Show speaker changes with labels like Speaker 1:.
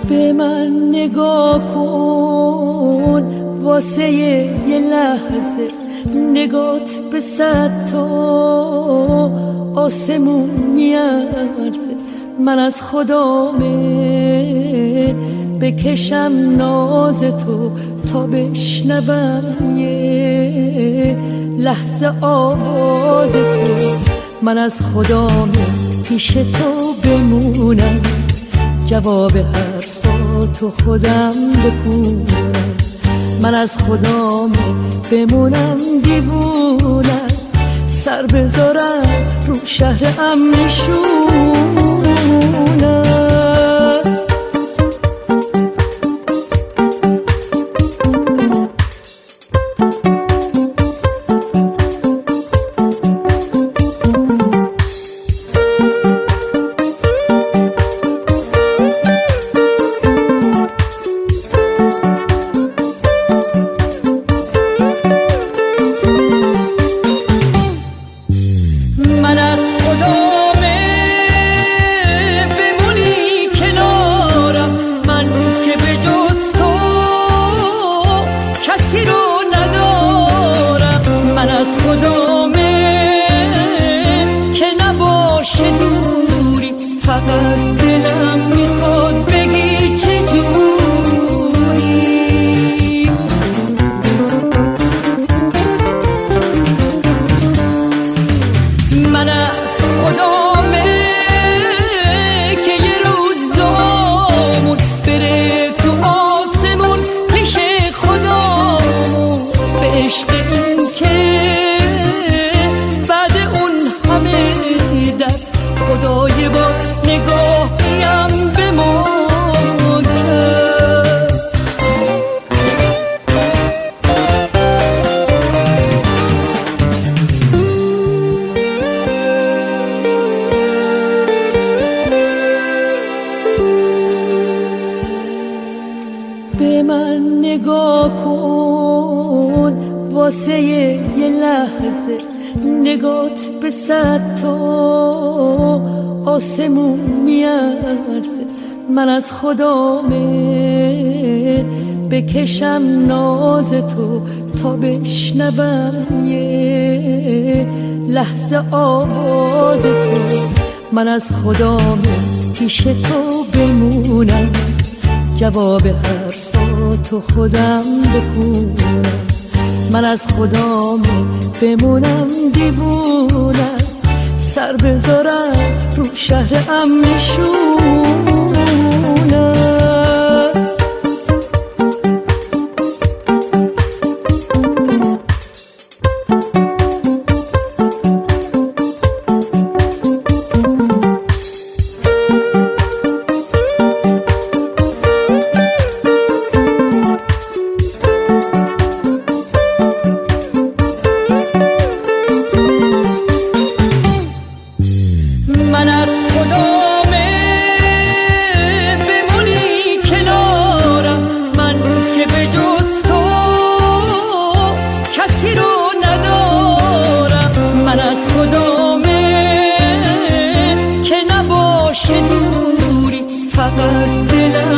Speaker 1: به من نگاه کن واسه یه لحظه، نگات به 100 تا آسمون میارزه. من از خدامه بکشم ناز تو تا بشنوم یه لحظه آواز تو. من از خدامه پیش تو بمونم، جواب حرفاتو خودم بخونم. من از خدامه بمونم دیوونم، سر بذارم رو شهر امنشونم. من از خدامه بمونی کنارم، من که به جز تو کسی رو ندارم. من از خدامه که نباشه دوری، فقط دلم میخواد بگی چجوری. من از خدامه که یه روز دامون بره تو آسمون پیش خدامون، به عشق این که بعد اون همه در خدای با نگاهیم به ما کرد. به من نگاه کن واسه یه لحظه، نگات به 100 تا آسمون میارزه. من از خدامه بکشم ناز تو تا بشنوم یه لحظه آواز تو. من از خدامه پیش تو بمونم، جواب حرفاتو خودم بخونم. من از خدامه بمونم دیوونم، سر بذارم رو شهر امنشونم. من از خدامه بمونی کنارم، من که به جز تو کسی رو ندارم. من از خدامه که نباشه دوری، فقط دلم